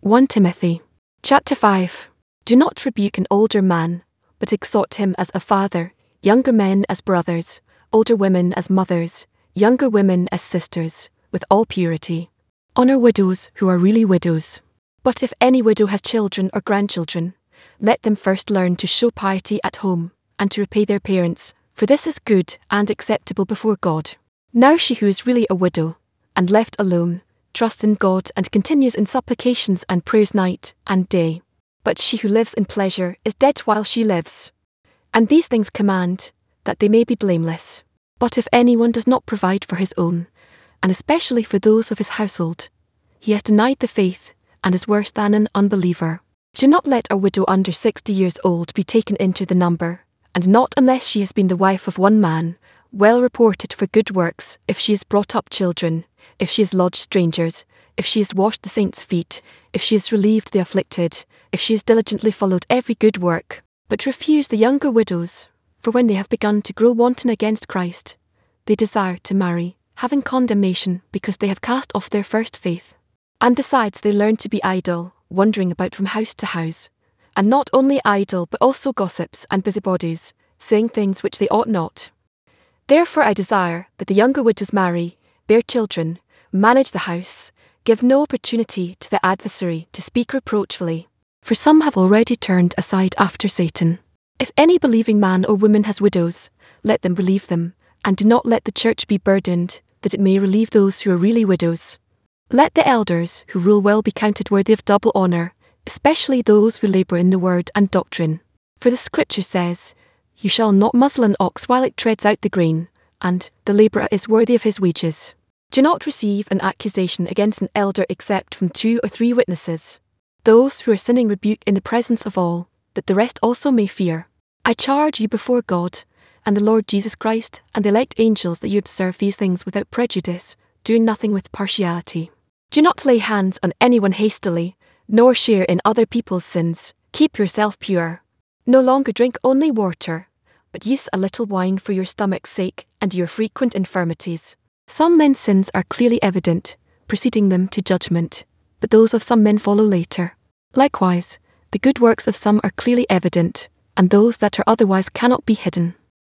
1 Timothy chapter 5. Do not rebuke an older man, but exhort him as a father, younger men as brothers, older women as mothers, younger women as sisters, with all purity. Honor widows who are really widows. But if any widow has children or grandchildren, let them first learn to show piety at home, and to repay their parents, for this is good and acceptable before God. Now she who is really a widow, and left alone, trusts in God and continues in supplications and prayers night and day. But she who lives in pleasure is dead while she lives. And these things command, that they may be blameless. But if anyone does not provide for his own, and especially for those of his household, he has denied the faith, and is worse than an unbeliever. Do not let a widow under 60 years old be taken into the number, and not unless she has been the wife of one man, well reported for good works, if she has brought up children, if she has lodged strangers, if she has washed the saints' feet, if she has relieved the afflicted, if she has diligently followed every good work. But refuse the younger widows, for when they have begun to grow wanton against Christ, they desire to marry, having condemnation because they have cast off their first faith. And besides they learn to be idle, wandering about from house to house, and not only idle but also gossips and busybodies, saying things which they ought not. Therefore I desire that the younger widows marry, bear children, manage the house, give no opportunity to the adversary to speak reproachfully, for some have already turned aside after Satan. If any believing man or woman has widows, let them relieve them, and do not let the church be burdened, that it may relieve those who are really widows. Let the elders who rule well be counted worthy of double honor, especially those who labor in the word and doctrine. For the scripture says, You shall not muzzle an ox while it treads out the grain, and the laborer is worthy of his wages. Do not receive an accusation against an elder except from 2 or 3 witnesses. Those who are sinning rebuke in the presence of all, that the rest also may fear. I charge you before God, and the Lord Jesus Christ, and the elect angels, that you observe these things without prejudice, doing nothing with partiality. Do not lay hands on anyone hastily, nor share in other people's sins. Keep yourself pure. No longer drink only water, but use a little wine for your stomach's sake and your frequent infirmities. Some men's sins are clearly evident, preceding them to judgment, but those of some men follow later. Likewise, the good works of some are clearly evident, and those that are otherwise cannot be hidden.